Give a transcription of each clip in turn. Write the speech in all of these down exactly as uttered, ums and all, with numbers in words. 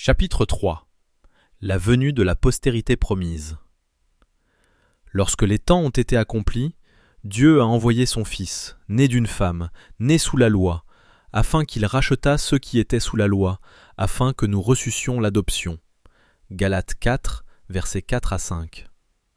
Chapitre trois. La venue de la postérité promise. Lorsque les temps ont été accomplis, Dieu a envoyé son Fils, né d'une femme, né sous la loi, afin qu'il rachetât ceux qui étaient sous la loi, afin que nous reçussions l'adoption. Galates quatre, versets quatre à cinq.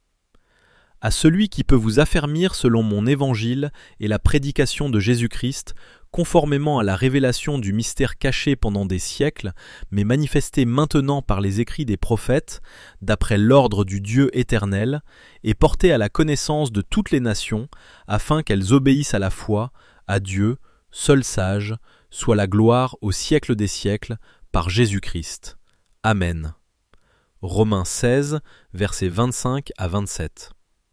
À celui qui peut vous affermir selon mon évangile et la prédication de Jésus-Christ, conformément à la révélation du mystère caché pendant des siècles, mais manifesté maintenant par les écrits des prophètes, d'après l'ordre du Dieu éternel, et porté à la connaissance de toutes les nations, afin qu'elles obéissent à la foi, à Dieu, seul sage, soit la gloire au siècle des siècles, par Jésus-Christ. Amen. Romains seize, versets vingt-cinq à vingt-sept.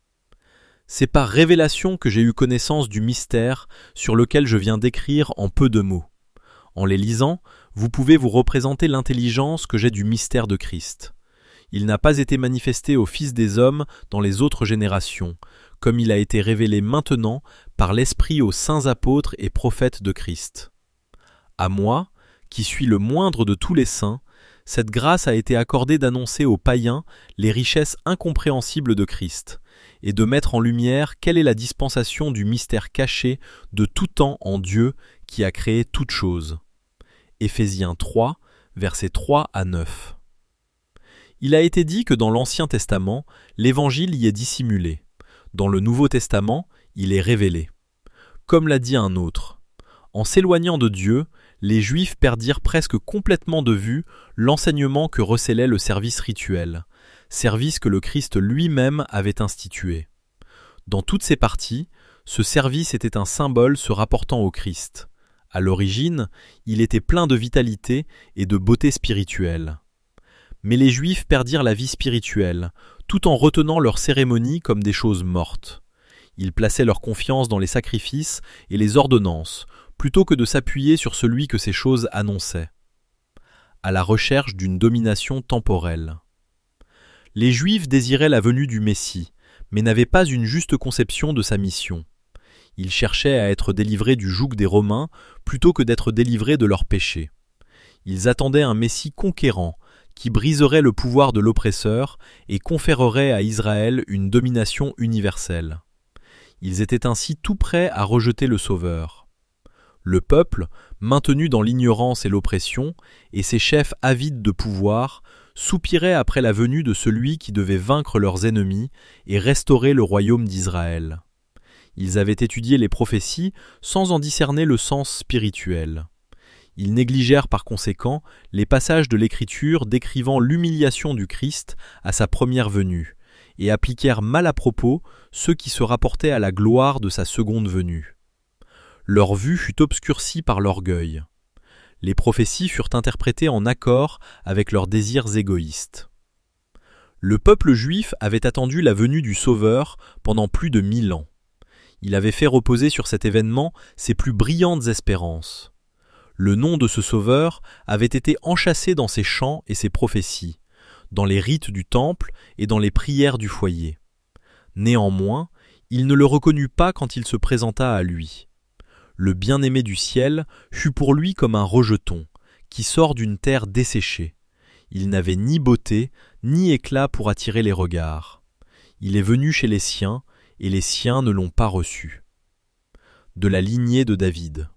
C'est par révélation que j'ai eu connaissance du mystère sur lequel je viens d'écrire en peu de mots. En les lisant, vous pouvez vous représenter l'intelligence que j'ai du mystère de Christ. Il n'a pas été manifesté aux fils des hommes dans les autres générations, comme il a été révélé maintenant par l'Esprit aux saints apôtres et prophètes de Christ. À moi, qui suis le moindre de tous les saints, cette grâce a été accordée d'annoncer aux païens les richesses incompréhensibles de Christ, et de mettre en lumière quelle est la dispensation du mystère caché de tout temps en Dieu qui a créé toutes choses. Éphésiens trois, versets trois à neuf. Il a été dit que dans l'Ancien Testament, l'Évangile y est dissimulé. Dans le Nouveau Testament, il est révélé. Comme l'a dit un autre, en s'éloignant de Dieu, les Juifs perdirent presque complètement de vue l'enseignement que recélait le service rituel, service que le Christ lui-même avait institué. Dans toutes ses parties, ce service était un symbole se rapportant au Christ. À l'origine, il était plein de vitalité et de beauté spirituelle. Mais les Juifs perdirent la vie spirituelle, tout en retenant leurs cérémonies comme des choses mortes. Ils plaçaient leur confiance dans les sacrifices et les ordonnances, plutôt que de s'appuyer sur celui que ces choses annonçaient, à la recherche d'une domination temporelle. Les Juifs désiraient la venue du Messie, mais n'avaient pas une juste conception de sa mission. Ils cherchaient à être délivrés du joug des Romains plutôt que d'être délivrés de leurs péchés. Ils attendaient un Messie conquérant, qui briserait le pouvoir de l'oppresseur et conférerait à Israël une domination universelle. Ils étaient ainsi tout prêts à rejeter le Sauveur. Le peuple, maintenu dans l'ignorance et l'oppression, et ses chefs avides de pouvoir, soupiraient après la venue de celui qui devait vaincre leurs ennemis et restaurer le royaume d'Israël. Ils avaient étudié les prophéties sans en discerner le sens spirituel. Ils négligèrent par conséquent les passages de l'Écriture décrivant l'humiliation du Christ à sa première venue, et appliquèrent mal à propos ceux qui se rapportaient à la gloire de sa seconde venue. Leur vue fut obscurcie par l'orgueil. Les prophéties furent interprétées en accord avec leurs désirs égoïstes. Le peuple juif avait attendu la venue du Sauveur pendant plus de mille ans. Il avait fait reposer sur cet événement ses plus brillantes espérances. Le nom de ce Sauveur avait été enchâssé dans ses chants et ses prophéties, dans les rites du temple et dans les prières du foyer. Néanmoins, il ne le reconnut pas quand il se présenta à lui. Le bien-aimé du ciel fut pour lui comme un rejeton, qui sort d'une terre desséchée. Il n'avait ni beauté, ni éclat pour attirer les regards. Il est venu chez les siens, et les siens ne l'ont pas reçu. De la lignée de David.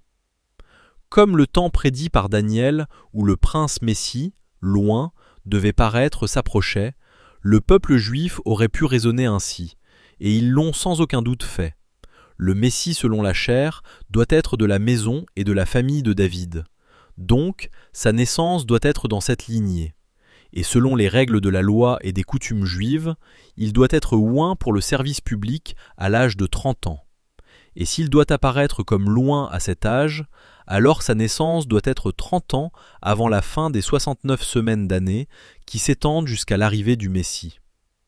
Comme le temps prédit par Daniel, où le prince Messie, loin, devait paraître, s'approchait, le peuple juif aurait pu raisonner ainsi, et ils l'ont sans aucun doute fait. Le Messie selon la chair doit être de la maison et de la famille de David. Donc, sa naissance doit être dans cette lignée. Et selon les règles de la loi et des coutumes juives, il doit être oint pour le service public à l'âge de trente ans. Et s'il doit apparaître comme loin à cet âge, alors sa naissance doit être trente ans avant la fin des soixante-neuf semaines d'année qui s'étendent jusqu'à l'arrivée du Messie.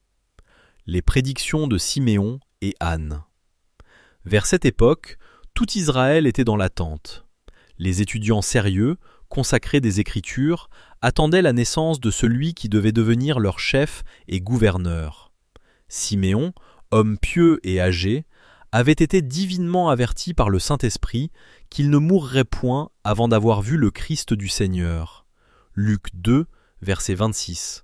Les prédictions de Siméon et Anne. Vers cette époque, tout Israël était dans l'attente. Les étudiants sérieux, consacrés des Écritures, attendaient la naissance de celui qui devait devenir leur chef et gouverneur. Siméon, homme pieux et âgé, avait été divinement averti par le Saint-Esprit qu'il ne mourrait point avant d'avoir vu le Christ du Seigneur. Luc deux, verset vingt-six.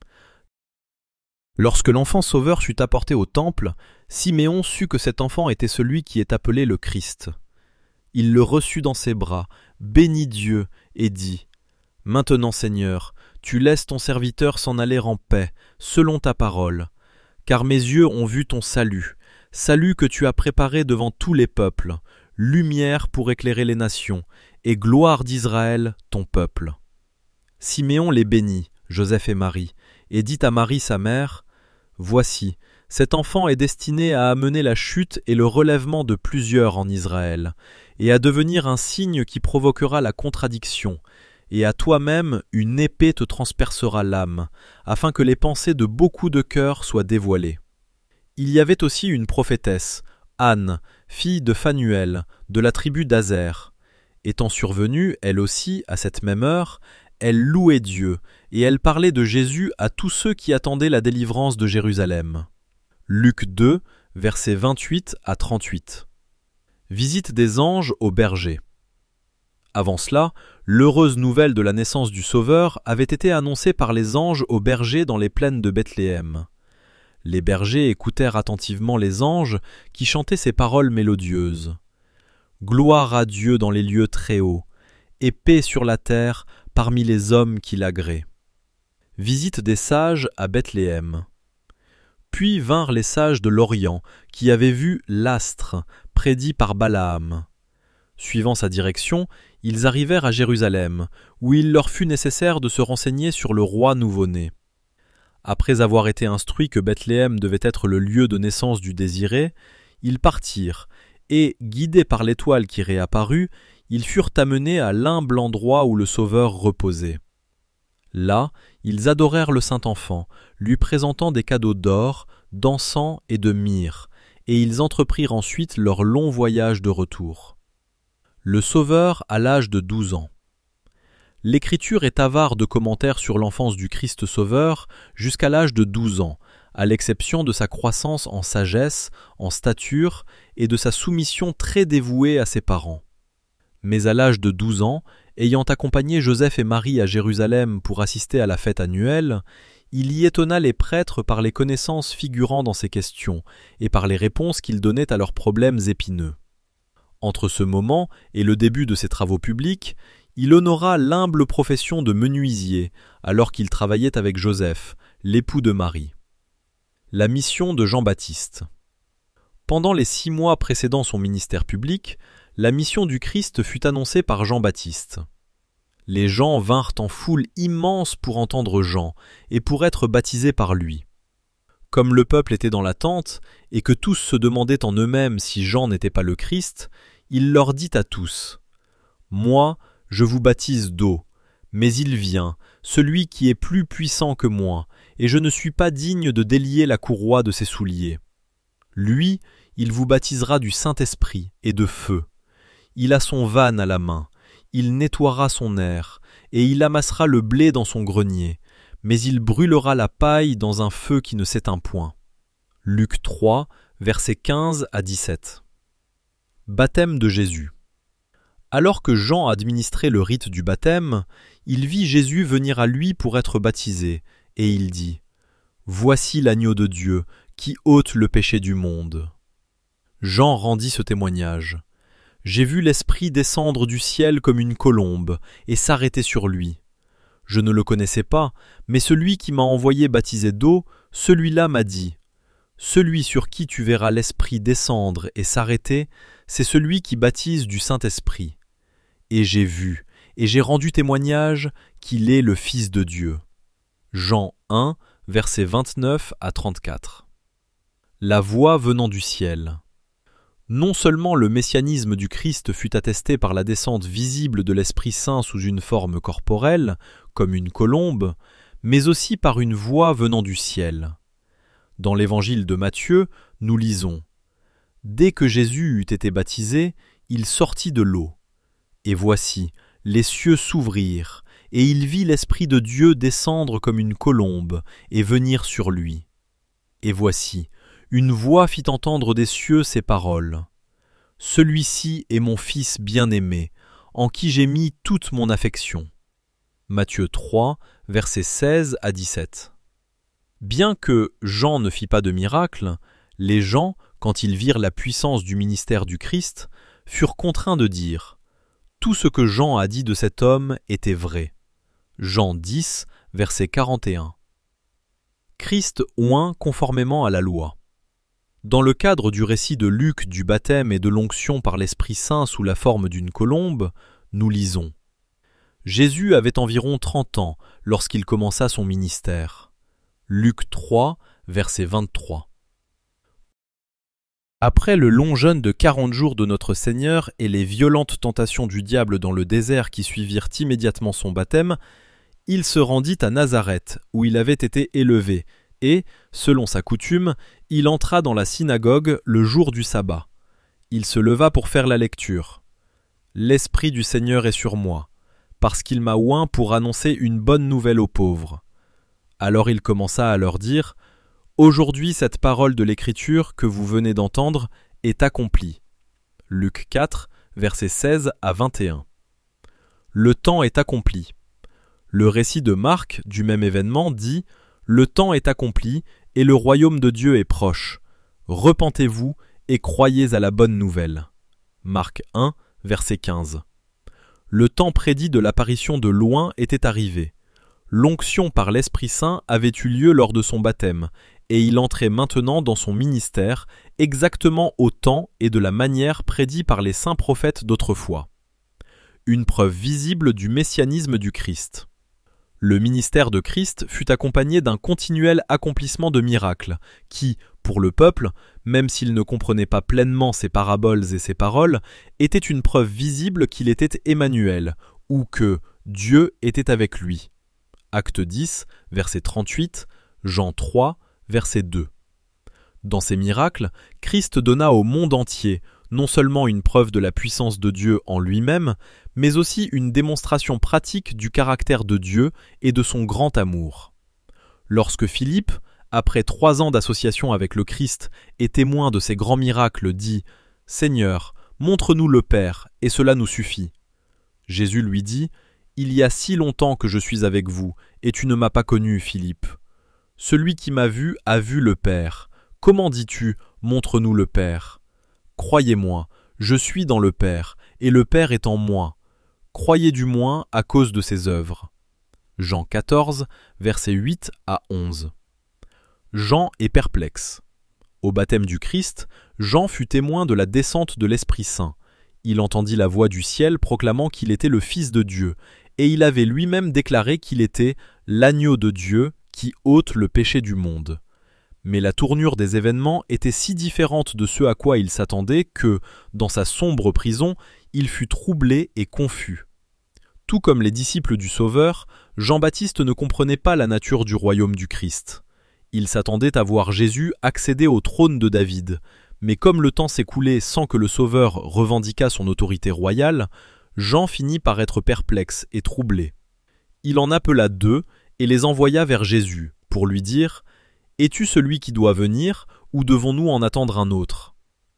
Lorsque l'enfant sauveur fut apporté au temple, Siméon sut que cet enfant était celui qui est appelé le Christ. Il le reçut dans ses bras, bénit Dieu et dit : « Maintenant, Seigneur, tu laisses ton serviteur s'en aller en paix, selon ta parole, car mes yeux ont vu ton salut, salut que tu as préparé devant tous les peuples, lumière pour éclairer les nations, et gloire d'Israël, ton peuple. » Siméon les bénit, Joseph et Marie, et dit à Marie sa mère : « Voici, cet enfant est destiné à amener la chute et le relèvement de plusieurs en Israël, et à devenir un signe qui provoquera la contradiction, et à toi-même une épée te transpercera l'âme, afin que les pensées de beaucoup de cœurs soient dévoilées. » Il y avait aussi une prophétesse, Anne, fille de Phanuel, de la tribu d'Azer. Étant survenue, elle aussi, à cette même heure, elle louait Dieu, et elle parlait de Jésus à tous ceux qui attendaient la délivrance de Jérusalem. Luc deux, versets vingt-huit à trente-huit. Visite des anges aux bergers. Avant cela, l'heureuse nouvelle de la naissance du Sauveur avait été annoncée par les anges aux bergers dans les plaines de Bethléem. Les bergers écoutèrent attentivement les anges qui chantaient ces paroles mélodieuses. « Gloire à Dieu dans les lieux très hauts, et paix sur la terre parmi les hommes qui l'agréent. » Visite des sages à Bethléem. Puis vinrent les sages de l'Orient, qui avaient vu l'astre, prédit par Balaam. Suivant sa direction, ils arrivèrent à Jérusalem, où il leur fut nécessaire de se renseigner sur le roi nouveau-né. Après avoir été instruits que Bethléem devait être le lieu de naissance du désiré, ils partirent, et, guidés par l'étoile qui réapparut, ils furent amenés à l'humble endroit où le Sauveur reposait. Là, ils adorèrent le Saint-Enfant, lui présentant des cadeaux d'or, d'encens et de myrrhe, et ils entreprirent ensuite leur long voyage de retour. Le Sauveur à l'âge de douze ans. L'Écriture est avare de commentaires sur l'enfance du Christ Sauveur jusqu'à l'âge de douze ans, à l'exception de sa croissance en sagesse, en stature et de sa soumission très dévouée à ses parents. Mais à l'âge de douze ans, ayant accompagné Joseph et Marie à Jérusalem pour assister à la fête annuelle, il y étonna les prêtres par les connaissances figurant dans ces questions et par les réponses qu'ils donnaient à leurs problèmes épineux. Entre ce moment et le début de ses travaux publics, il honora l'humble profession de menuisier alors qu'il travaillait avec Joseph, l'époux de Marie. La mission de Jean-Baptiste. Pendant les six mois précédant son ministère public, la mission du Christ fut annoncée par Jean-Baptiste. Les gens vinrent en foule immense pour entendre Jean et pour être baptisés par lui. Comme le peuple était dans l'attente et que tous se demandaient en eux-mêmes si Jean n'était pas le Christ, il leur dit à tous : « Moi, je vous baptise d'eau, mais il vient, celui qui est plus puissant que moi, et je ne suis pas digne de délier la courroie de ses souliers. Lui, il vous baptisera du Saint-Esprit et de feu. Il a son vanne à la main, il nettoiera son aire, et il amassera le blé dans son grenier, mais il brûlera la paille dans un feu qui ne s'éteint point. » Luc trois, versets quinze à dix-sept. Baptême de Jésus. Alors que Jean administrait le rite du baptême, il vit Jésus venir à lui pour être baptisé, et il dit : « Voici l'agneau de Dieu, qui ôte le péché du monde. » Jean rendit ce témoignage. « J'ai vu l'Esprit descendre du ciel comme une colombe, et s'arrêter sur lui. Je ne le connaissais pas, mais celui qui m'a envoyé baptiser d'eau, celui-là m'a dit : Celui sur qui tu verras l'Esprit descendre et s'arrêter, c'est celui qui baptise du Saint-Esprit. Et j'ai vu, et j'ai rendu témoignage qu'il est le Fils de Dieu. » Jean un, versets vingt-neuf à trente-quatre. La voix venant du ciel. Non seulement le messianisme du Christ fut attesté par la descente visible de l'Esprit Saint sous une forme corporelle, comme une colombe, mais aussi par une voix venant du ciel. Dans l'évangile de Matthieu, nous lisons : « Dès que Jésus eut été baptisé, il sortit de l'eau. Et voici, les cieux s'ouvrirent, et il vit l'Esprit de Dieu descendre comme une colombe et venir sur lui. Et voici, une voix fit entendre des cieux ces paroles : « Celui-ci est mon Fils bien-aimé, en qui j'ai mis toute mon affection. » Matthieu trois, versets seize à dix-sept. Bien que Jean ne fit pas de miracle, les gens, quand ils virent la puissance du ministère du Christ, furent contraints de dire « Tout ce que Jean a dit de cet homme était vrai ». Jean dix, verset quarante et un. Christ oint conformément à la loi. Dans le cadre du récit de Luc du baptême et de l'onction par l'Esprit Saint sous la forme d'une colombe, nous lisons « Jésus avait environ trente ans lorsqu'il commença son ministère ». Luc trois, verset vingt-trois. Après le long jeûne de quarante jours de notre Seigneur et les violentes tentations du diable dans le désert qui suivirent immédiatement son baptême, il se rendit à Nazareth, où il avait été élevé, et, selon sa coutume, il entra dans la synagogue le jour du sabbat. Il se leva pour faire la lecture. « L'Esprit du Seigneur est sur moi, parce qu'il m'a oint pour annoncer une bonne nouvelle aux pauvres. » Alors il commença à leur dire « Aujourd'hui cette parole de l'Écriture que vous venez d'entendre est accomplie. » Luc quatre, versets seize à vingt et un. Le temps est accompli. Le récit de Marc du même événement dit « Le temps est accompli et le royaume de Dieu est proche. Repentez-vous et croyez à la bonne nouvelle. » Marc un, verset quinze. Le temps prédit de l'apparition de loin était arrivé. L'onction par l'Esprit Saint avait eu lieu lors de son baptême, et il entrait maintenant dans son ministère exactement au temps et de la manière prédits par les saints prophètes d'autrefois. Une preuve visible du messianisme du Christ. Le ministère de Christ fut accompagné d'un continuel accomplissement de miracles, qui, pour le peuple, même s'il ne comprenait pas pleinement ses paraboles et ses paroles, était une preuve visible qu'il était Emmanuel, ou que Dieu était avec lui. Acte dix, verset trente-huit, Jean trois, verset deux. Dans ces miracles, Christ donna au monde entier non seulement une preuve de la puissance de Dieu en lui-même, mais aussi une démonstration pratique du caractère de Dieu et de son grand amour. Lorsque Philippe, après trois ans d'association avec le Christ et témoin de ces grands miracles, dit « Seigneur, montre-nous le Père, et cela nous suffit », Jésus lui dit « Il y a si longtemps que je suis avec vous, et tu ne m'as pas connu, Philippe. Celui qui m'a vu a vu le Père. Comment dis-tu, montre-nous le Père ? Croyez-moi, je suis dans le Père, et le Père est en moi. Croyez du moins à cause de ses œuvres. » Jean quatorze, versets huit à onze. Jean est perplexe. Au baptême du Christ, Jean fut témoin de la descente de l'Esprit Saint. Il entendit la voix du ciel proclamant qu'il était le Fils de Dieu, et il avait lui-même déclaré qu'il était l'agneau de Dieu qui ôte le péché du monde. Mais la tournure des événements était si différente de ce à quoi il s'attendait que, dans sa sombre prison, il fut troublé et confus. Tout comme les disciples du Sauveur, Jean-Baptiste ne comprenait pas la nature du royaume du Christ. Il s'attendait à voir Jésus accéder au trône de David, mais comme le temps s'écoulait sans que le Sauveur revendiquât son autorité royale, Jean finit par être perplexe et troublé. Il en appela deux et les envoya vers Jésus, pour lui dire « Es-tu celui qui doit venir, ou devons-nous en attendre un autre ?»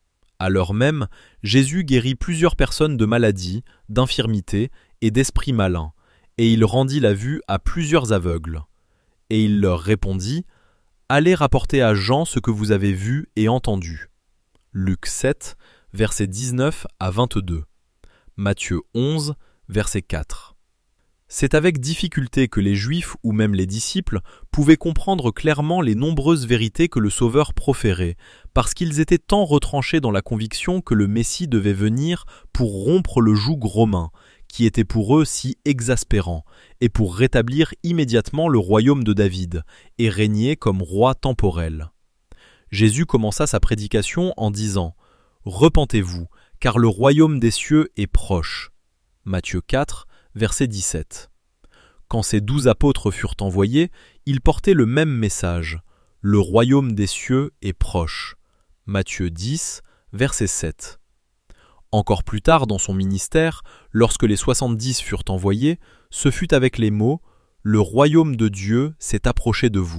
À l'heure même, Jésus guérit plusieurs personnes de maladies, d'infirmités et d'esprits malins, et il rendit la vue à plusieurs aveugles. Et il leur répondit « Allez rapporter à Jean ce que vous avez vu et entendu. » Luc sept, versets dix-neuf à vingt-deux. Matthieu onze, verset quatre. C'est avec difficulté que les Juifs ou même les disciples pouvaient comprendre clairement les nombreuses vérités que le Sauveur proférait, parce qu'ils étaient tant retranchés dans la conviction que le Messie devait venir pour rompre le joug romain, qui était pour eux si exaspérant, et pour rétablir immédiatement le royaume de David, et régner comme roi temporel. Jésus commença sa prédication en disant « Repentez-vous, car le royaume des cieux est proche. » Matthieu quatre, verset dix-sept. Quand ces douze apôtres furent envoyés, ils portaient le même message. Le royaume des cieux est proche. Matthieu dix, verset sept. Encore plus tard dans son ministère, lorsque les soixante-dix furent envoyés, ce fut avec les mots « Le royaume de Dieu s'est approché de vous. »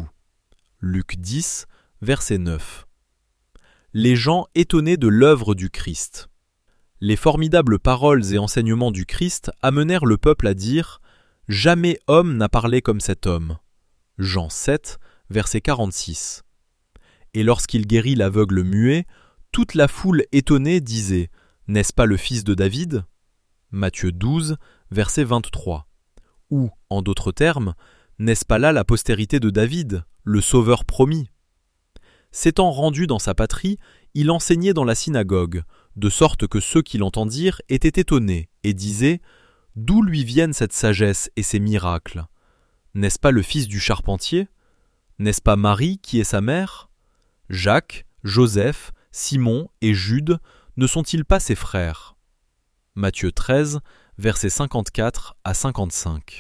Luc dix, verset neuf. Les gens étonnés de l'œuvre du Christ. Les formidables paroles et enseignements du Christ amenèrent le peuple à dire « Jamais homme n'a parlé comme cet homme. Jean sept, verset quarante-six. Et lorsqu'il guérit l'aveugle muet, toute la foule étonnée disait « N'est-ce pas le fils de David ?» Matthieu douze, verset vingt-trois. Ou, en d'autres termes, n'est-ce pas là la postérité de David, le sauveur promis? S'étant rendu dans sa patrie, il enseignait dans la synagogue, de sorte que ceux qui l'entendirent étaient étonnés et disaient « D'où lui viennent cette sagesse et ces miracles? N'est-ce pas le fils du charpentier? N'est-ce pas Marie qui est sa mère? Jacques, Joseph, Simon et Jude ne sont-ils pas ses frères ?» Matthieu treize, versets cinquante-quatre à cinquante-cinq.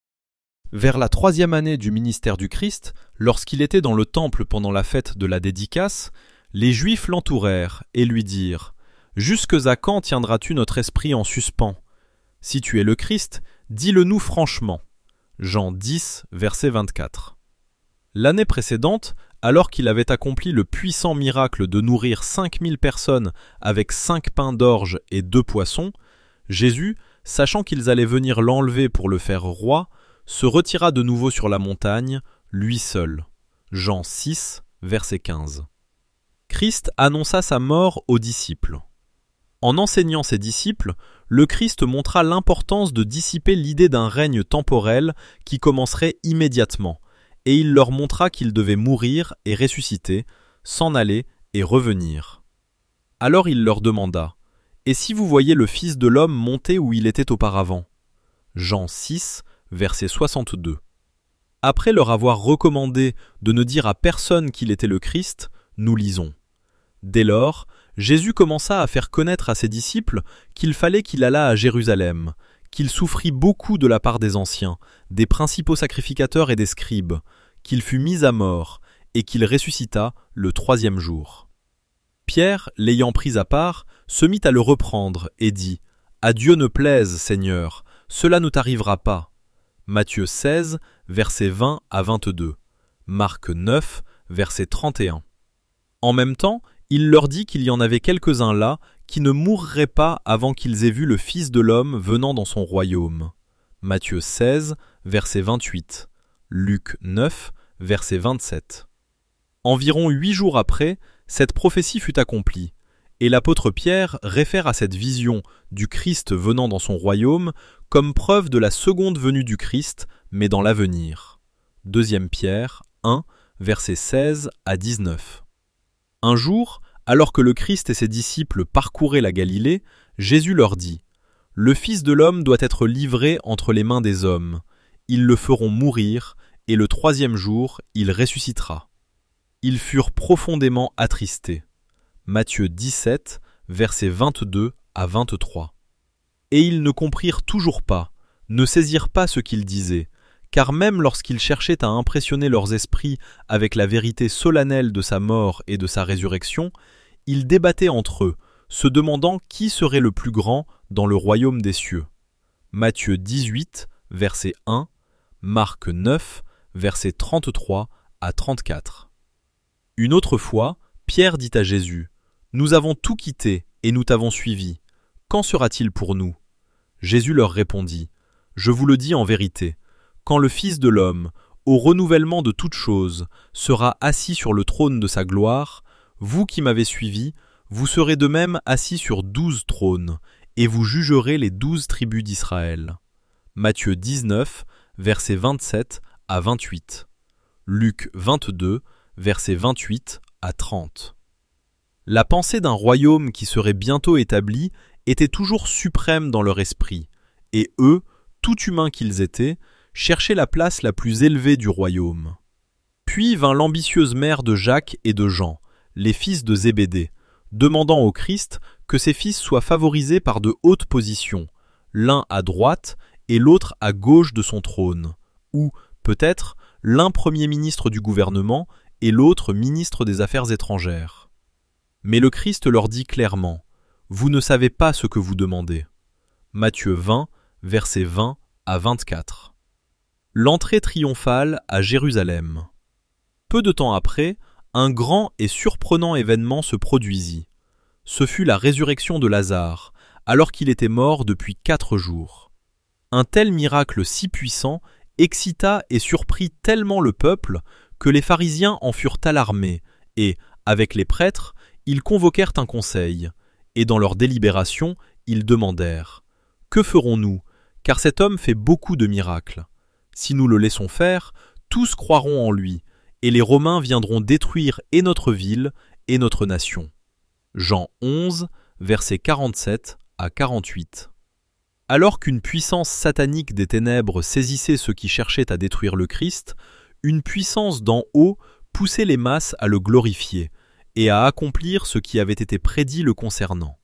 Vers la troisième année du ministère du Christ, lorsqu'il était dans le temple pendant la fête de la dédicace, les Juifs l'entourèrent et lui dirent « Jusque à quand tiendras-tu notre esprit en suspens? Si tu es le Christ, dis-le-nous franchement. » Jean dix, verset vingt-quatre. L'année précédente, alors qu'il avait accompli le puissant miracle de nourrir cinq mille personnes avec cinq pains d'orge et deux poissons, Jésus, sachant qu'ils allaient venir l'enlever pour le faire roi, se retira de nouveau sur la montagne, lui seul. Jean six, verset quinze. Christ annonça sa mort aux disciples. En enseignant ses disciples, le Christ montra l'importance de dissiper l'idée d'un règne temporel qui commencerait immédiatement, et il leur montra qu'ils devaient mourir et ressusciter, s'en aller et revenir. Alors il leur demanda « Et si vous voyez le Fils de l'homme monter où il était auparavant ?» Jean six, verset soixante-deux. Après leur avoir recommandé de ne dire à personne qu'il était le Christ, nous lisons. Dès lors, Jésus commença à faire connaître à ses disciples qu'il fallait qu'il allât à Jérusalem, qu'il souffrit beaucoup de la part des anciens, des principaux sacrificateurs et des scribes, qu'il fut mis à mort, et qu'il ressuscita le troisième jour. Pierre, l'ayant pris à part, se mit à le reprendre et dit « À Dieu ne plaise, Seigneur, cela ne t'arrivera pas. » Matthieu seize, versets vingt à vingt-deux. Marc neuf, verset trente et un. En même temps, il leur dit qu'il y en avait quelques-uns là qui ne mourraient pas avant qu'ils aient vu le Fils de l'homme venant dans son royaume. Matthieu seize, verset vingt-huit. Luc neuf, verset vingt-sept. Environ huit jours après, cette prophétie fut accomplie, et l'apôtre Pierre réfère à cette vision du Christ venant dans son royaume comme preuve de la seconde venue du Christ, mais dans l'avenir. Deuxième Pierre un, versets seize à dix-neuf. Un jour, alors que le Christ et ses disciples parcouraient la Galilée, Jésus leur dit « Le Fils de l'homme doit être livré entre les mains des hommes. Ils le feront mourir, et le troisième jour, il ressuscitera. » Ils furent profondément attristés. Matthieu dix-sept, versets vingt-deux à vingt-trois. Et ils ne comprirent toujours pas, ne saisirent pas ce qu'il disait, car même lorsqu'ils cherchaient à impressionner leurs esprits avec la vérité solennelle de sa mort et de sa résurrection, ils débattaient entre eux, se demandant qui serait le plus grand dans le royaume des cieux. Matthieu dix-huit, verset un, Marc neuf, versets trente-trois à trente-quatre. Une autre fois, Pierre dit à Jésus « Nous avons tout quitté et nous t'avons suivi. Qu'en sera-t-il pour nous ?» Jésus leur répondit « Je vous le dis en vérité, quand le Fils de l'homme, au renouvellement de toutes choses, sera assis sur le trône de sa gloire, vous qui m'avez suivi, vous serez de même assis sur douze trônes, et vous jugerez les douze tribus d'Israël. » Matthieu dix-neuf, versets vingt-sept à vingt-huit. Luc vingt-deux, versets vingt-huit à trente. La pensée d'un royaume qui serait bientôt établi était toujours suprême dans leur esprit, et eux, tout humains qu'ils étaient, cherchaient la place la plus élevée du royaume. Puis vint l'ambitieuse mère de Jacques et de Jean, les fils de Zébédée, demandant au Christ que ses fils soient favorisés par de hautes positions, l'un à droite et l'autre à gauche de son trône, ou, peut-être, l'un premier ministre du gouvernement et l'autre ministre des Affaires étrangères. Mais le Christ leur dit clairement « Vous ne savez pas ce que vous demandez. » Matthieu vingt, versets vingt à vingt-quatre. L'entrée triomphale à Jérusalem. Peu de temps après, un grand et surprenant événement se produisit. Ce fut la résurrection de Lazare, alors qu'il était mort depuis quatre jours. Un tel miracle si puissant excita et surprit tellement le peuple que les pharisiens en furent alarmés et, avec les prêtres, ils convoquèrent un conseil, et dans leur délibération, ils demandèrent « Que ferons-nous ? Car cet homme fait beaucoup de miracles. Si nous le laissons faire, tous croiront en lui, et les Romains viendront détruire et notre ville et notre nation. » Jean onze, versets quarante-sept à quarante-huit. Alors qu'une puissance satanique des ténèbres saisissait ceux qui cherchaient à détruire le Christ, une puissance d'en haut poussait les masses à le glorifier et à accomplir ce qui avait été prédit le concernant.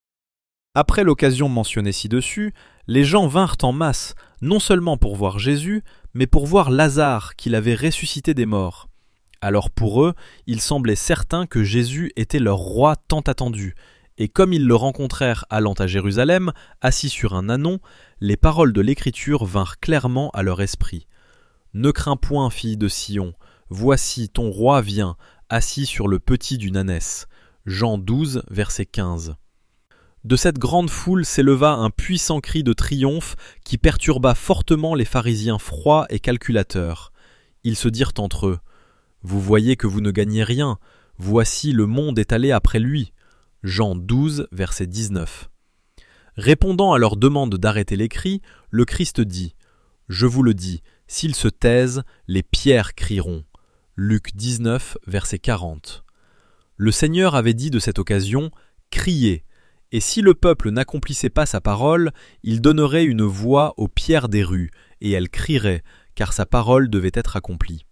Après l'occasion mentionnée ci-dessus, les gens vinrent en masse, non seulement pour voir Jésus, mais pour voir Lazare qu'il avait ressuscité des morts. Alors pour eux, il semblait certain que Jésus était leur roi tant attendu, et comme ils le rencontrèrent allant à Jérusalem, assis sur un ânon, les paroles de l'Écriture vinrent clairement à leur esprit. « Ne crains point, fille de Sion, voici ton roi vient, assis sur le petit d'une ânesse. » Jean douze, verset quinze. De cette grande foule s'éleva un puissant cri de triomphe qui perturba fortement les pharisiens froids et calculateurs. Ils se dirent entre eux « Vous voyez que vous ne gagnez rien, voici le monde est allé après lui. » Jean douze, verset dix-neuf. Répondant à leur demande d'arrêter les cris, le Christ dit « Je vous le dis, s'ils se taisent, les pierres crieront. » Luc dix-neuf, verset quarante. Le Seigneur avait dit de cette occasion « Criez !» Et si le peuple n'accomplissait pas sa parole, il donnerait une voix aux pierres des rues, et elles crieraient, car sa parole devait être accomplie.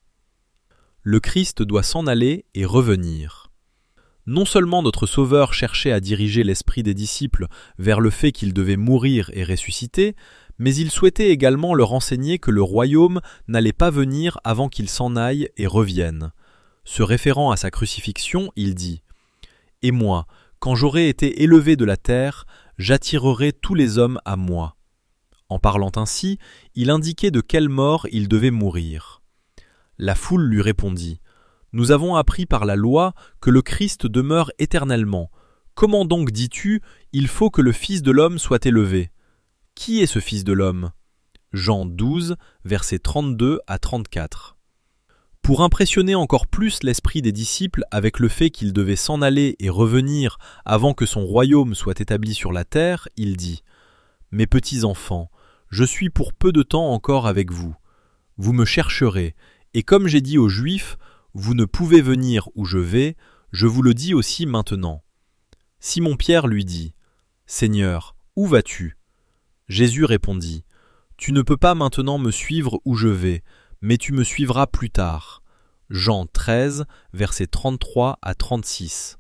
Le Christ doit s'en aller et revenir. Non seulement notre Sauveur cherchait à diriger l'esprit des disciples vers le fait qu'ils devaient mourir et ressusciter, mais il souhaitait également leur enseigner que le royaume n'allait pas venir avant qu'il s'en aille et revienne. Se référant à sa crucifixion, il dit « Et moi, quand j'aurai été élevé de la terre, j'attirerai tous les hommes à moi. » En parlant ainsi, il indiquait de quelle mort il devait mourir. La foule lui répondit « Nous avons appris par la loi que le Christ demeure éternellement. Comment donc dis-tu, il faut que le Fils de l'homme soit élevé ? Qui est ce Fils de l'homme ? » Jean douze, versets trente-deux à trente-quatre. Pour impressionner encore plus l'esprit des disciples avec le fait qu'il devait s'en aller et revenir avant que son royaume soit établi sur la terre, il dit « Mes petits enfants, je suis pour peu de temps encore avec vous. Vous me chercherez, et comme j'ai dit aux Juifs, vous ne pouvez venir où je vais, je vous le dis aussi maintenant. » Simon-Pierre lui dit « Seigneur, où vas-tu » Jésus répondit « Tu ne peux pas maintenant me suivre où je vais, mais tu me suivras plus tard. » Jean treize, versets trente-trois à trente-six.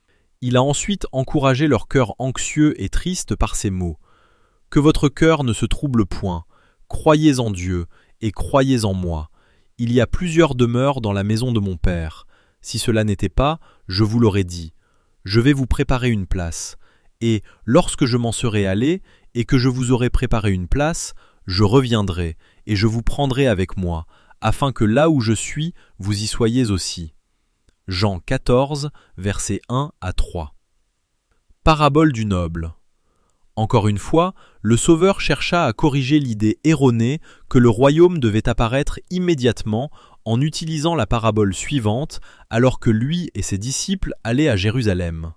Il a ensuite encouragé leur cœur anxieux et triste par ces mots. « Que votre cœur ne se trouble point, croyez en Dieu et croyez en moi. Il y a plusieurs demeures dans la maison de mon Père. Si cela n'était pas, je vous l'aurais dit. Je vais vous préparer une place. Et lorsque je m'en serai allé et que je vous aurai préparé une place, je reviendrai et je vous prendrai avec moi, afin que là où je suis, vous y soyez aussi. » Jean quatorze, versets un à trois. Parabole du noble. Encore une fois, le Sauveur chercha à corriger l'idée erronée que le royaume devait apparaître immédiatement en utilisant la parabole suivante alors que lui et ses disciples allaient à Jérusalem.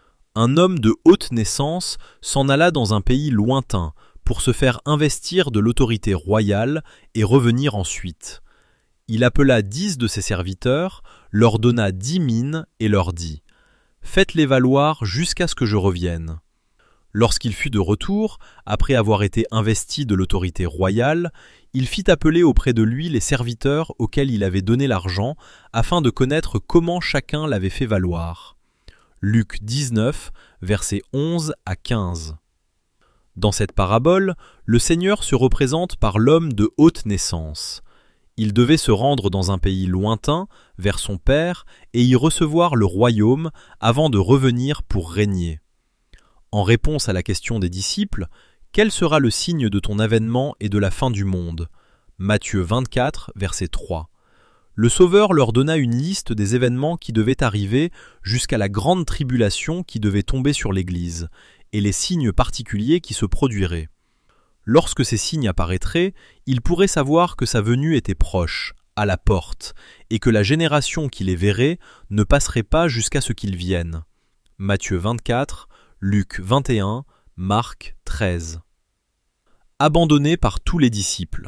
Un homme de haute naissance s'en alla dans un pays lointain pour se faire investir de l'autorité royale et revenir ensuite. Il appela dix de ses serviteurs, leur donna dix mines et leur dit « Faites-les valoir jusqu'à ce que je revienne. » Lorsqu'il fut de retour, après avoir été investi de l'autorité royale, il fit appeler auprès de lui les serviteurs auxquels il avait donné l'argent, afin de connaître comment chacun l'avait fait valoir. Luc dix-neuf, versets onze à quinze. Dans cette parabole, le Seigneur se représente par l'homme de haute naissance. Il devait se rendre dans un pays lointain, vers son Père, et y recevoir le royaume avant de revenir pour régner. En réponse à la question des disciples, « Quel sera le signe de ton avènement et de la fin du monde ?» Matthieu vingt-quatre, verset trois. Le Sauveur leur donna une liste des événements qui devaient arriver jusqu'à la grande tribulation qui devait tomber sur l'Église, et les signes particuliers qui se produiraient. Lorsque ces signes apparaîtraient, il pourrait savoir que sa venue était proche, à la porte, et que la génération qui les verrait ne passerait pas jusqu'à ce qu'ils viennent. Matthieu vingt-quatre, Luc vingt et un, Marc treize. Abandonné par tous les disciples.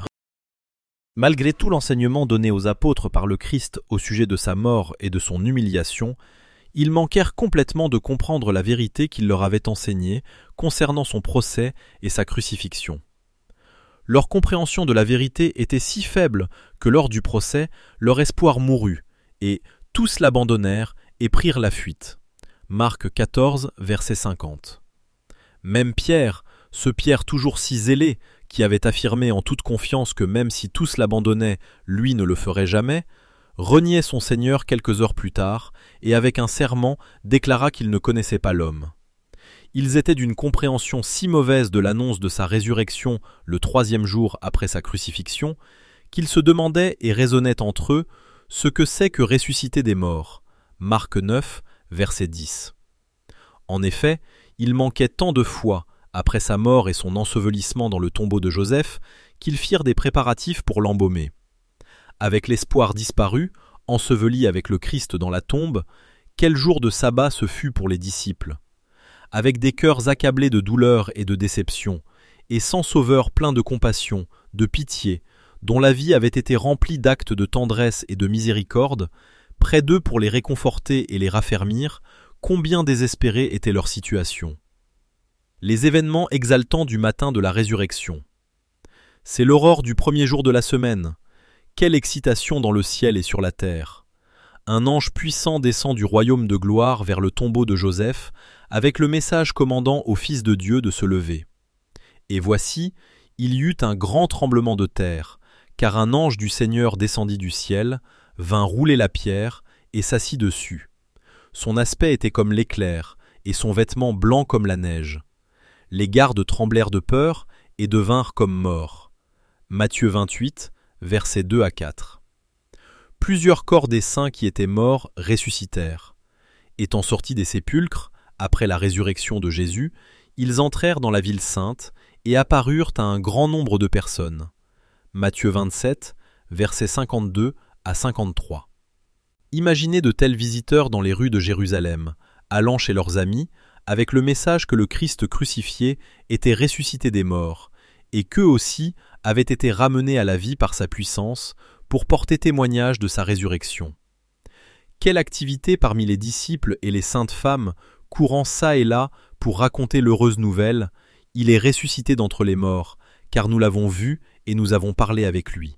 Malgré tout l'enseignement donné aux apôtres par le Christ au sujet de sa mort et de son humiliation, ils manquèrent complètement de comprendre la vérité qu'il leur avait enseignée concernant son procès et sa crucifixion. Leur compréhension de la vérité était si faible que lors du procès, leur espoir mourut, et tous l'abandonnèrent et prirent la fuite. Marc quatorze, verset cinquante. Même Pierre, ce Pierre toujours si zélé, qui avait affirmé en toute confiance que même si tous l'abandonnaient, lui ne le ferait jamais, reniait son Seigneur quelques heures plus tard, et avec un serment déclara qu'il ne connaissait pas l'homme. Ils étaient d'une compréhension si mauvaise de l'annonce de sa résurrection le troisième jour après sa crucifixion, qu'ils se demandaient et raisonnaient entre eux ce que c'est que ressusciter des morts. Marc neuf, verset dix. En effet, il manquait tant de foi, après sa mort et son ensevelissement dans le tombeau de Joseph, qu'ils firent des préparatifs pour l'embaumer. Avec l'espoir disparu, enseveli avec le Christ dans la tombe, quel jour de sabbat ce fut pour les disciples. Avec des cœurs accablés de douleur et de déception, et sans sauveur plein de compassion, de pitié, dont la vie avait été remplie d'actes de tendresse et de miséricorde, près d'eux pour les réconforter et les raffermir, combien désespérée était leur situation. Les événements exaltants du matin de la résurrection. C'est l'aurore du premier jour de la semaine. Quelle excitation dans le ciel et sur la terre! Un ange puissant descend du royaume de gloire vers le tombeau de Joseph, avec le message commandant au Fils de Dieu de se lever. Et voici, il y eut un grand tremblement de terre, car un ange du Seigneur descendit du ciel, vint rouler la pierre et s'assit dessus. Son aspect était comme l'éclair, et son vêtement blanc comme la neige. Les gardes tremblèrent de peur et devinrent comme morts. Matthieu vingt-huit, versets deux à quatre. Plusieurs corps des saints qui étaient morts ressuscitèrent. Étant sortis des sépulcres, après la résurrection de Jésus, ils entrèrent dans la ville sainte et apparurent à un grand nombre de personnes. Matthieu vingt-sept, versets cinquante-deux à cinquante-trois. Imaginez de tels visiteurs dans les rues de Jérusalem, allant chez leurs amis, avec le message que le Christ crucifié était ressuscité des morts, et qu'eux aussi avaient été ramenés à la vie par sa puissance pour porter témoignage de sa résurrection. Quelle activité parmi les disciples et les saintes femmes courant çà et là pour raconter l'heureuse nouvelle, il est ressuscité d'entre les morts, car nous l'avons vu et nous avons parlé avec lui.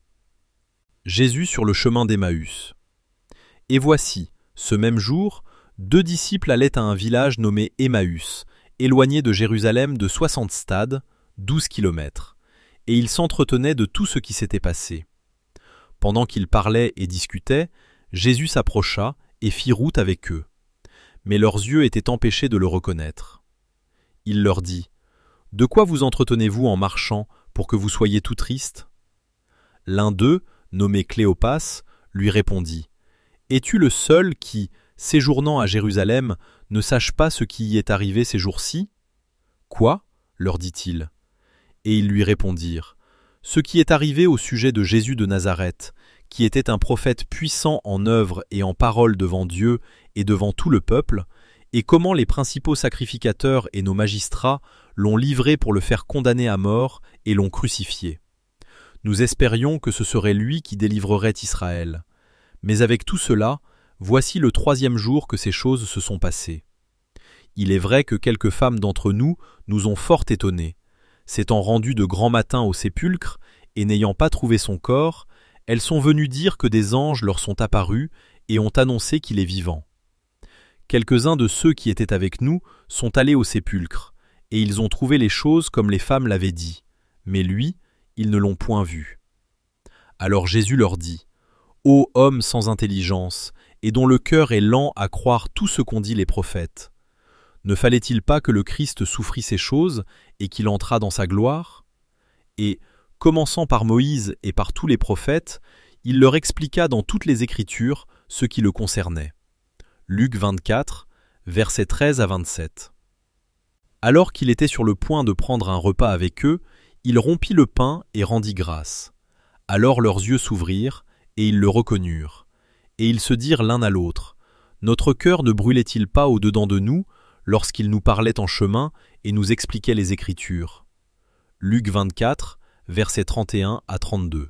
Jésus sur le chemin d'Emmaüs. Et voici, ce même jour, deux disciples allaient à un village nommé Emmaüs, éloigné de Jérusalem de soixante stades, douze kilomètres, et ils s'entretenaient de tout ce qui s'était passé. Pendant qu'ils parlaient et discutaient, Jésus s'approcha et fit route avec eux. Mais leurs yeux étaient empêchés de le reconnaître. Il leur dit : « De quoi vous entretenez-vous en marchant pour que vous soyez tout tristes ?» L'un d'eux, nommé Cléopas, lui répondit : « Es-tu le seul qui, séjournant à Jérusalem, ne sache pas ce qui y est arrivé ces jours-ci ? » « Quoi ? leur dit-il. Et ils lui répondirent : « Ce qui est arrivé au sujet de Jésus de Nazareth, qui était un prophète puissant en œuvre et en parole devant Dieu et devant tout le peuple, et comment les principaux sacrificateurs et nos magistrats l'ont livré pour le faire condamner à mort et l'ont crucifié. Nous espérions que ce serait lui qui délivrerait Israël. Mais avec tout cela, voici le troisième jour que ces choses se sont passées. Il est vrai que quelques femmes d'entre nous nous ont fort étonnés. S'étant rendues de grand matin au sépulcre, et n'ayant pas trouvé son corps, elles sont venues dire que des anges leur sont apparus et ont annoncé qu'il est vivant. Quelques-uns de ceux qui étaient avec nous sont allés au sépulcre, et ils ont trouvé les choses comme les femmes l'avaient dit, mais lui, ils ne l'ont point vu. Alors Jésus leur dit : « Ô hommes sans intelligence, et dont le cœur est lent à croire tout ce qu'ont dit les prophètes, ne fallait-il pas que le Christ souffrit ces choses et qu'il entrât dans sa gloire ? Et, commençant par Moïse et par tous les prophètes, il leur expliqua dans toutes les Écritures ce qui le concernait. » Luc vingt-quatre, versets treize à vingt-sept. Alors qu'il était sur le point de prendre un repas avec eux, Il rompit le pain et rendit grâce. Alors leurs yeux s'ouvrirent, et ils le reconnurent. Et ils se dirent l'un à l'autre, « Notre cœur ne brûlait-il pas au-dedans de nous, lorsqu'il nous parlait en chemin et nous expliquait les Écritures ?» Luc vingt-quatre, versets trente et un à trente-deux.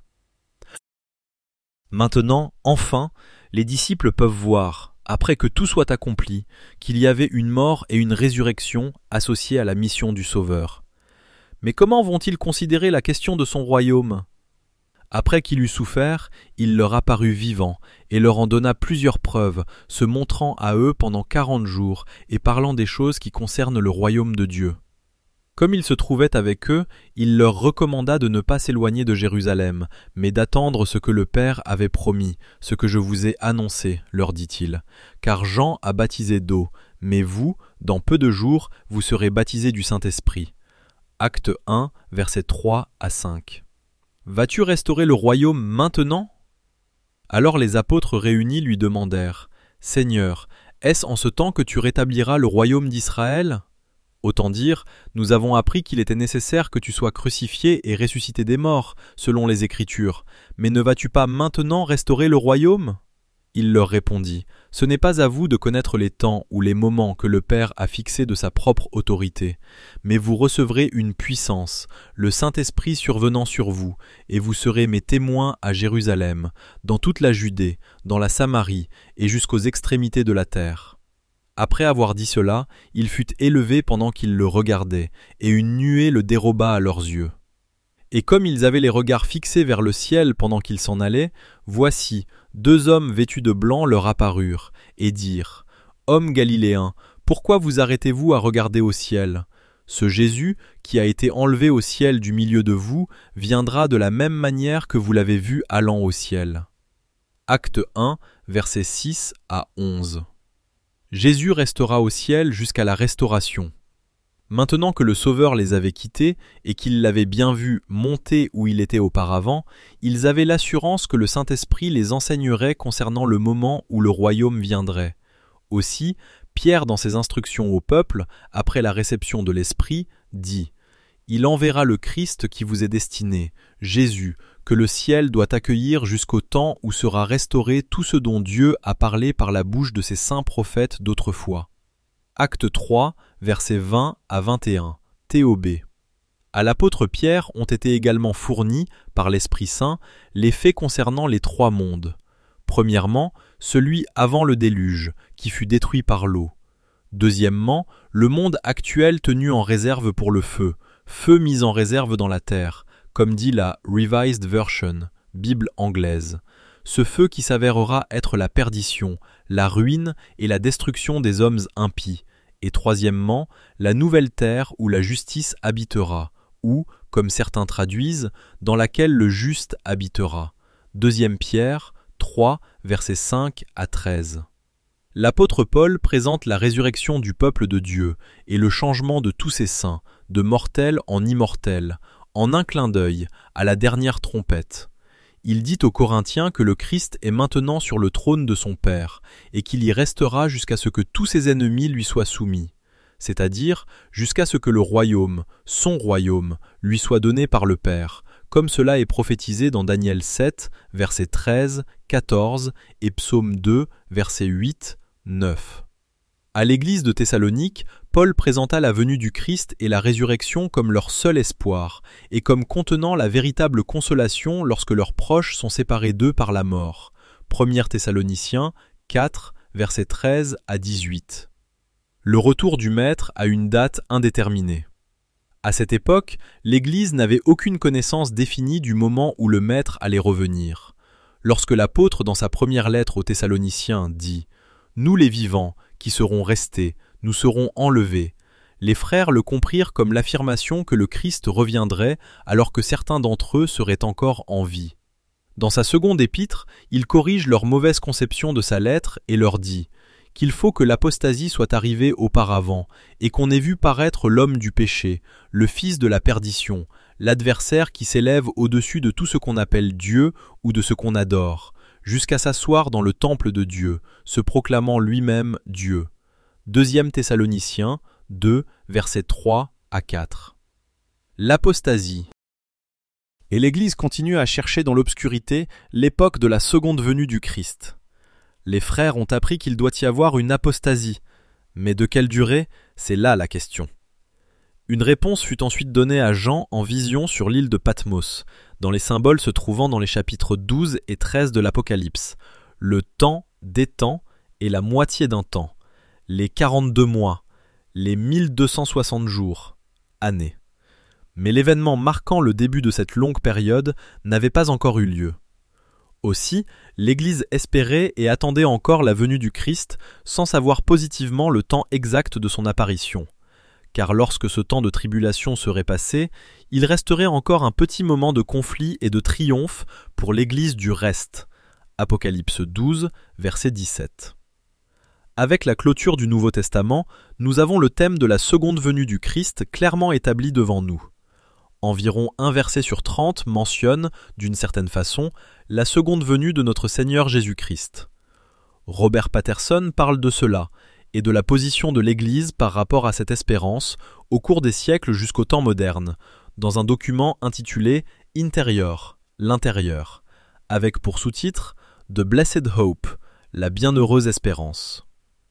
Maintenant, enfin, les disciples peuvent voir, après que tout soit accompli, qu'il y avait une mort et une résurrection associées à la mission du Sauveur. Mais comment vont-ils considérer la question de son royaume ? Après qu'il eut souffert, il leur apparut vivant et leur en donna plusieurs preuves, se montrant à eux pendant quarante jours et parlant des choses qui concernent le royaume de Dieu. Comme il se trouvait avec eux, il leur recommanda de ne pas s'éloigner de Jérusalem, mais d'attendre ce que le Père avait promis, ce que je vous ai annoncé, leur dit-il. Car Jean a baptisé d'eau, mais vous, dans peu de jours, vous serez baptisés du Saint-Esprit. Acte un, versets trois à cinq. Vas-tu restaurer le royaume maintenant ? Alors les apôtres réunis lui demandèrent, Seigneur, est-ce en ce temps que tu rétabliras le royaume d'Israël ? Autant dire, nous avons appris qu'il était nécessaire que tu sois crucifié et ressuscité des morts, selon les Écritures. Mais ne vas-tu pas maintenant restaurer le royaume ? Il leur répondit, Ce n'est pas à vous de connaître les temps ou les moments que le Père a fixés de sa propre autorité, mais vous recevrez une puissance, le Saint-Esprit survenant sur vous, et vous serez mes témoins à Jérusalem, dans toute la Judée, dans la Samarie et jusqu'aux extrémités de la terre. Après avoir dit cela, il fut élevé pendant qu'ils le regardaient, et une nuée le déroba à leurs yeux. Et comme ils avaient les regards fixés vers le ciel pendant qu'ils s'en allaient, voici, deux hommes vêtus de blanc leur apparurent, et dirent, « Hommes galiléens, pourquoi vous arrêtez-vous à regarder au ciel ? Ce Jésus, qui a été enlevé au ciel du milieu de vous, viendra de la même manière que vous l'avez vu allant au ciel. » Acte un, versets six à onze. Jésus restera au ciel jusqu'à la restauration. Maintenant que le Sauveur les avait quittés et qu'ils l'avaient bien vu monter où il était auparavant, ils avaient l'assurance que le Saint-Esprit les enseignerait concernant le moment où le royaume viendrait. Aussi, Pierre, dans ses instructions au peuple, après la réception de l'Esprit, dit « Il enverra le Christ qui vous est destiné, Jésus, que le ciel doit accueillir jusqu'au temps où sera restauré tout ce dont Dieu a parlé par la bouche de ses saints prophètes d'autrefois. » Acte trois, versets vingt à vingt et un, T O B. À l'apôtre Pierre ont été également fournis, par l'Esprit Saint, les faits concernant les trois mondes. Premièrement, celui avant le déluge, qui fut détruit par l'eau. Deuxièmement, le monde actuel tenu en réserve pour le feu, feu mis en réserve dans la terre, comme dit la Revised Version, Bible anglaise. Ce feu qui s'avérera être la perdition, la ruine et la destruction des hommes impies. Et troisièmement, la nouvelle terre où la justice habitera, ou, comme certains traduisent, dans laquelle le juste habitera. Deuxième Pierre, trois, versets cinq à treize. L'apôtre Paul présente la résurrection du peuple de Dieu et le changement de tous ses saints, de mortels en immortels, en un clin d'œil, à la dernière trompette. Il dit aux Corinthiens que le Christ est maintenant sur le trône de son Père, et qu'il y restera jusqu'à ce que tous ses ennemis lui soient soumis, c'est-à-dire jusqu'à ce que le royaume, son royaume, lui soit donné par le Père, comme cela est prophétisé dans Daniel sept, versets treize, quatorze, et Psaume deux, versets huit, neuf. À l'église de Thessalonique, Paul présenta la venue du Christ et la résurrection comme leur seul espoir, et comme contenant la véritable consolation lorsque leurs proches sont séparés d'eux par la mort. Première Thessaloniciens quatre, versets treize à dix-huit. Le retour du Maître a une date indéterminée. À cette époque, l'Église n'avait aucune connaissance définie du moment où le Maître allait revenir. Lorsque l'apôtre, dans sa première lettre aux Thessaloniciens, dit « Nous les vivants, qui serons restés, nous serons enlevés », les frères le comprirent comme l'affirmation que le Christ reviendrait alors que certains d'entre eux seraient encore en vie. Dans sa seconde épître, il corrige leur mauvaise conception de sa lettre et leur dit qu'il faut que l'apostasie soit arrivée auparavant et qu'on ait vu paraître l'homme du péché, le fils de la perdition, l'adversaire qui s'élève au-dessus de tout ce qu'on appelle Dieu ou de ce qu'on adore, jusqu'à s'asseoir dans le temple de Dieu, se proclamant lui-même Dieu. Deuxième Thessaloniciens deux, versets trois à quatre. L'apostasie. Et l'Église continue à chercher dans l'obscurité l'époque de la seconde venue du Christ. Les frères ont appris qu'il doit y avoir une apostasie, mais de quelle durée, c'est là la question. Une réponse fut ensuite donnée à Jean en vision sur l'île de Patmos, dans les symboles se trouvant dans les chapitres douze et treize de l'Apocalypse, le temps des temps et la moitié d'un temps, les quarante-deux mois, les mille deux cent soixante jours, années. Mais l'événement marquant le début de cette longue période n'avait pas encore eu lieu. Aussi, l'Église espérait et attendait encore la venue du Christ sans savoir positivement le temps exact de son apparition. Car lorsque ce temps de tribulation serait passé, il resterait encore un petit moment de conflit et de triomphe pour l'Église du reste. Apocalypse douze, verset dix-sept. Avec la clôture du Nouveau Testament, nous avons le thème de la seconde venue du Christ clairement établi devant nous. Environ un verset sur trente mentionne, d'une certaine façon, la seconde venue de notre Seigneur Jésus-Christ. Robert Patterson parle de cela, et de la position de l'Église par rapport à cette espérance au cours des siècles jusqu'au temps moderne, dans un document intitulé « Intérieur, l'intérieur », avec pour sous-titre « The Blessed Hope, la bienheureuse espérance ».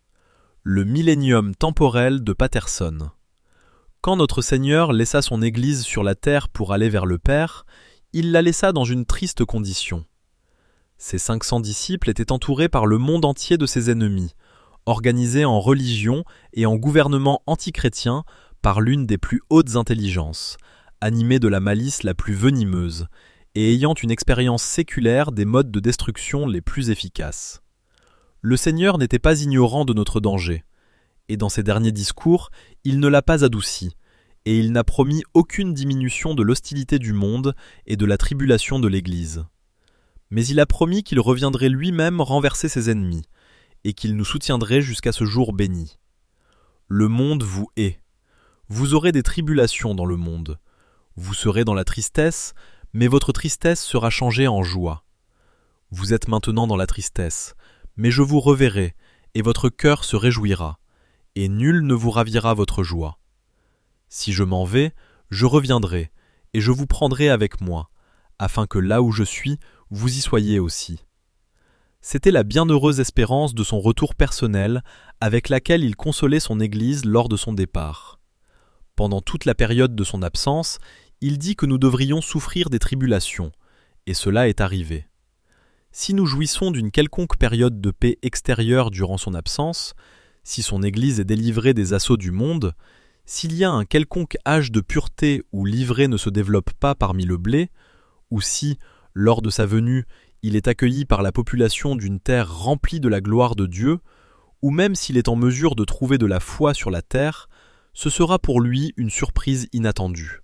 Le millénium temporel de Patterson. Quand notre Seigneur laissa son Église sur la terre pour aller vers le Père, il la laissa dans une triste condition. Ses cinq cents disciples étaient entourés par le monde entier de ses ennemis, organisés en religion et en gouvernement antichrétien par l'une des plus hautes intelligences, animés de la malice la plus venimeuse, et ayant une expérience séculaire des modes de destruction les plus efficaces. Le Seigneur n'était pas ignorant de notre danger, et dans ses derniers discours, il ne l'a pas adouci, et il n'a promis aucune diminution de l'hostilité du monde et de la tribulation de l'Église. Mais il a promis qu'il reviendrait lui-même renverser ses ennemis, et qu'il nous soutiendrait jusqu'à ce jour béni. Le monde vous hait. Vous aurez des tribulations dans le monde. Vous serez dans la tristesse, mais votre tristesse sera changée en joie. Vous êtes maintenant dans la tristesse, mais je vous reverrai, et votre cœur se réjouira, et nul ne vous ravira votre joie. Si je m'en vais, je reviendrai, et je vous prendrai avec moi, afin que là où je suis, vous y soyez aussi. C'était la bienheureuse espérance de son retour personnel avec laquelle il consolait son Église lors de son départ. Pendant toute la période de son absence, il dit que nous devrions souffrir des tribulations, et cela est arrivé. Si nous jouissons d'une quelconque période de paix extérieure durant son absence, si son Église est délivrée des assauts du monde, s'il y a un quelconque âge de pureté où l'ivraie ne se développe pas parmi le blé, ou si, lors de sa venue, il est accueilli par la population d'une terre remplie de la gloire de Dieu, ou même s'il est en mesure de trouver de la foi sur la terre, ce sera pour lui une surprise inattendue.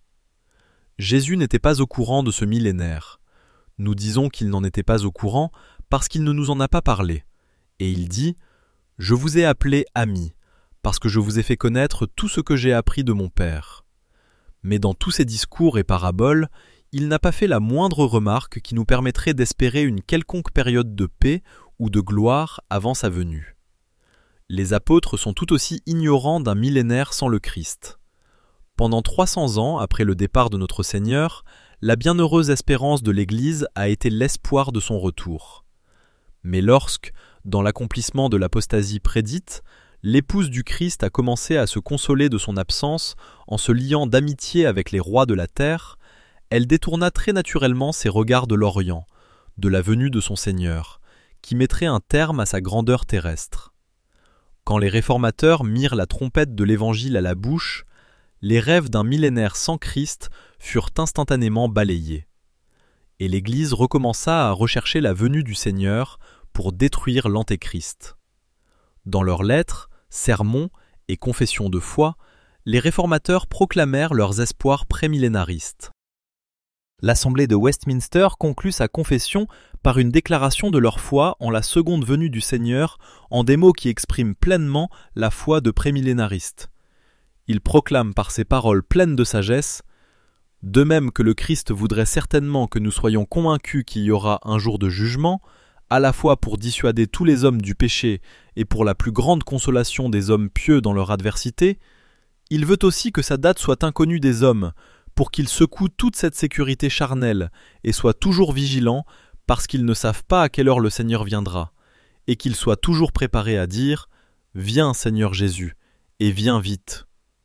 Jésus n'était pas au courant de ce millénaire. Nous disons qu'il n'en était pas au courant parce qu'il ne nous en a pas parlé. Et il dit « Je vous ai appelés amis, parce que je vous ai fait connaître tout ce que j'ai appris de mon Père. » Mais dans tous ses discours et paraboles, il n'a pas fait la moindre remarque qui nous permettrait d'espérer une quelconque période de paix ou de gloire avant sa venue. Les apôtres sont tout aussi ignorants d'un millénaire sans le Christ. Pendant trois cents ans après le départ de notre Seigneur, la bienheureuse espérance de l'Église a été l'espoir de son retour. Mais lorsque, dans l'accomplissement de l'apostasie prédite, l'épouse du Christ a commencé à se consoler de son absence en se liant d'amitié avec les rois de la terre, elle détourna très naturellement ses regards de l'Orient, de la venue de son Seigneur, qui mettrait un terme à sa grandeur terrestre. Quand les réformateurs mirent la trompette de l'Évangile à la bouche, les rêves d'un millénaire sans Christ furent instantanément balayés. Et l'Église recommença à rechercher la venue du Seigneur pour détruire l'Antéchrist. Dans leurs lettres, sermons et confessions de foi, les réformateurs proclamèrent leurs espoirs prémillénaristes. L'Assemblée de Westminster conclut sa confession par une déclaration de leur foi en la seconde venue du Seigneur en des mots qui expriment pleinement la foi de prémillénaristes. Ils proclament par ces paroles pleines de sagesse « De même que le Christ voudrait certainement que nous soyons convaincus qu'il y aura un jour de jugement, à la fois pour dissuader tous les hommes du péché et pour la plus grande consolation des hommes pieux dans leur adversité, il veut aussi que sa date soit inconnue des hommes, pour qu'ils secouent toute cette sécurité charnelle et soient toujours vigilants parce qu'ils ne savent pas à quelle heure le Seigneur viendra, et qu'ils soient toujours préparés à dire « Viens Seigneur Jésus, et viens vite ».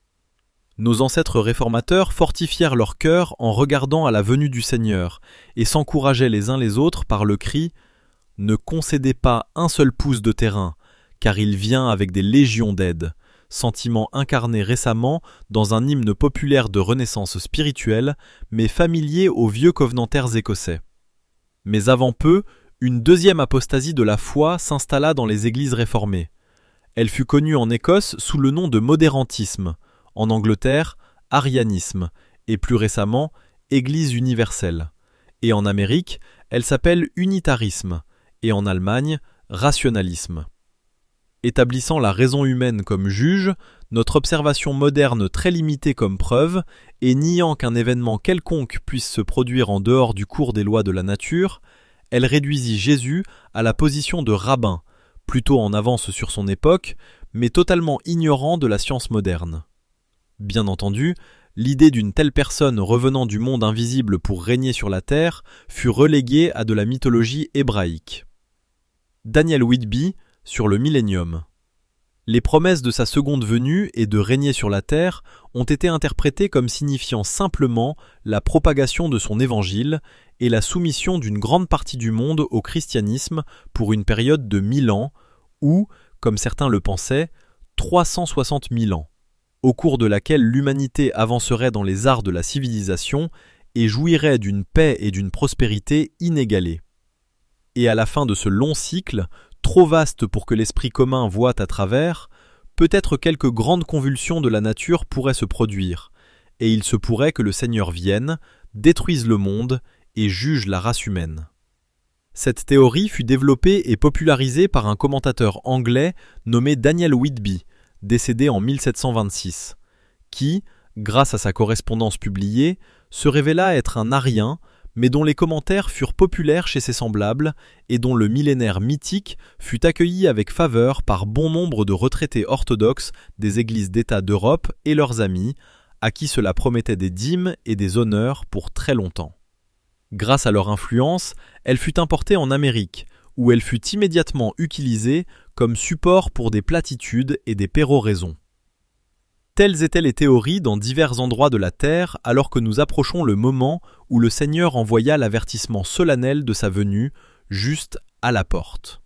Nos ancêtres réformateurs fortifièrent leur cœur en regardant à la venue du Seigneur et s'encourageaient les uns les autres par le cri « Ne concédez pas un seul pouce de terrain, car il vient avec des légions d'aide », sentiment incarné récemment dans un hymne populaire de renaissance spirituelle, mais familier aux vieux covenantaires écossais. Mais avant peu, une deuxième apostasie de la foi s'installa dans les églises réformées. Elle fut connue en Écosse sous le nom de modérantisme, en Angleterre, arianisme, et plus récemment, Église universelle. Et en Amérique, elle s'appelle unitarisme, et en Allemagne, rationalisme. Établissant la raison humaine comme juge, notre observation moderne très limitée comme preuve, et niant qu'un événement quelconque puisse se produire en dehors du cours des lois de la nature, elle réduisit Jésus à la position de rabbin, plutôt en avance sur son époque, mais totalement ignorant de la science moderne. Bien entendu, l'idée d'une telle personne revenant du monde invisible pour régner sur la terre fut reléguée à de la mythologie hébraïque. Daniel Whitby, sur le Millénium. Les promesses de sa seconde venue et de régner sur la terre ont été interprétées comme signifiant simplement la propagation de son évangile et la soumission d'une grande partie du monde au christianisme pour une période de mille ans ou, comme certains le pensaient, trois cent soixante mille ans, au cours de laquelle l'humanité avancerait dans les arts de la civilisation et jouirait d'une paix et d'une prospérité inégalées. Et à la fin de ce long cycle, trop vaste pour que l'esprit commun voie à travers, peut-être quelques grandes convulsions de la nature pourraient se produire, et il se pourrait que le Seigneur vienne, détruise le monde et juge la race humaine. Cette théorie fut développée et popularisée par un commentateur anglais nommé Daniel Whitby, décédé en mille sept cent vingt-six, qui, grâce à sa correspondance publiée, se révéla être un arien, mais dont les commentaires furent populaires chez ses semblables et dont le millénaire mythique fut accueilli avec faveur par bon nombre de retraités orthodoxes des églises d'État d'Europe et leurs amis, à qui cela promettait des dîmes et des honneurs pour très longtemps. Grâce à leur influence, elle fut importée en Amérique, où elle fut immédiatement utilisée comme support pour des platitudes et des péroraisons. Telles étaient les théories dans divers endroits de la terre alors que nous approchons le moment où le Seigneur envoya l'avertissement solennel de sa venue juste à la porte.